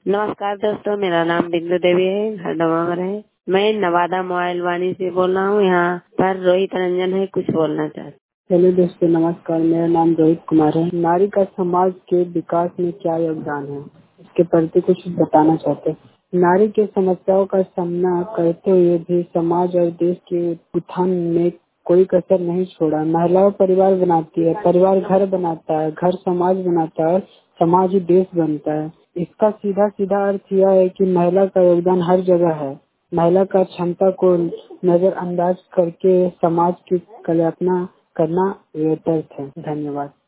नमस्कार दोस्तों, मेरा नाम बिंदु देवी है, घर डमावर है। मैं नवादा मोबाइल वाणी से बोल रहा हूँ। यहाँ पर रोहित रंजन है, कुछ बोलना चाहते। चलिए दोस्तों, नमस्कार। मेरा नाम रोहित कुमार है। नारी का समाज के विकास में क्या योगदान है, इसके प्रति कुछ बताना चाहते हैं। नारी के समस्याओं का सामना करते हुए भी समाज और देश के उत्थान में कोई कसर नहीं छोड़ा। महिलाओं परिवार बनाती है, परिवार घर बनाता है, घर समाज बनाता है, समाज ही देश बनता है। इसका सीधा सीधा अर्थ यह है कि महिला का योगदान हर जगह है। महिला का क्षमता को नजरअंदाज करके समाज की कल्पना करना व्यर्थ है। धन्यवाद।